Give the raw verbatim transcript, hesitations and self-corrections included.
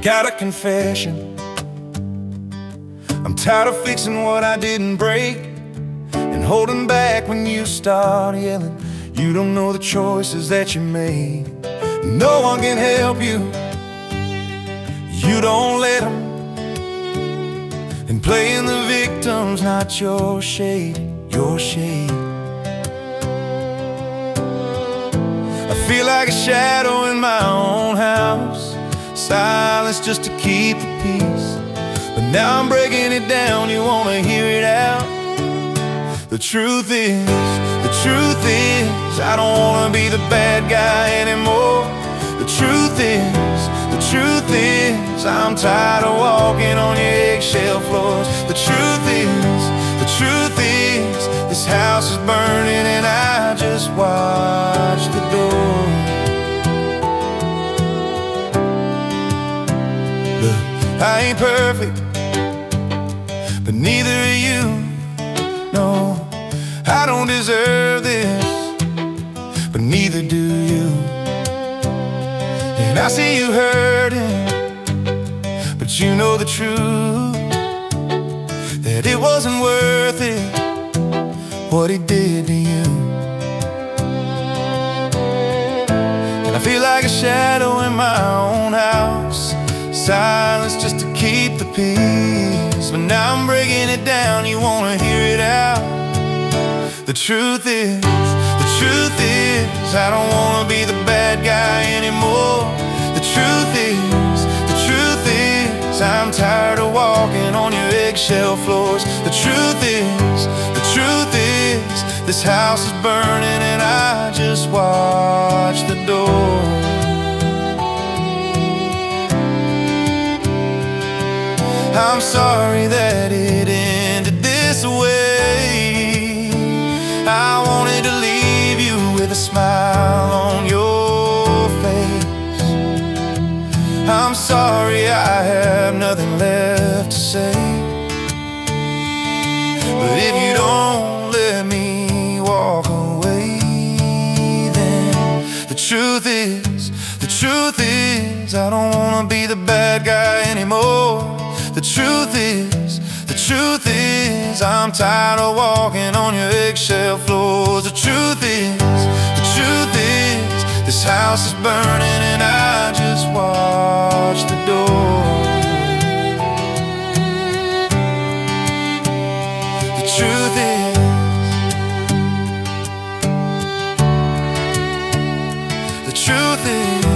got a confession. I'm tired of fixing what I didn't break and holding back when you start yelling. You don't know the choices that you made. No one can help you. You don't let them. And playing the victim's not your shade, your shade. I feel like a shadow in my own house, silence just to keep the peace. But now I'm breaking it down, you wanna hear it out. The truth is, the truth is, I don't wanna be the bad guy anymore. The truth is, the truth is, I'm tired of walking on your eggshell floors. The truth is, the truth is, this house is burning and I just watch the door. Look, I ain't perfect, but neither are you. No, I don't deserve this, but neither do you. And I see you hurting, but you know the truth, that it wasn't worth it, what he did to you. And I feel like a shadow in my own house, silence just to keep the peace. But now I'm breaking it down, you wanna hear it out. The truth is, the truth is, I don't wanna be the bad guy anymore. The truth is, the truth is, I'm tired of walking on your eggshell floors. The truth is, the truth is, this house is burning and I just watch the door. I'm sorry that it ended this way. I wanted to leave you with a smile on your face. I'm sorry I have nothing left to say. But if you don't let me walk away, then the truth is, the truth is, I don't wanna be the bad guy anymore. The truth is, the truth is, I'm tired of walking on your eggshell floors. The truth is, the truth is, this house is burning and I just watch the door. The truth is, the truth is,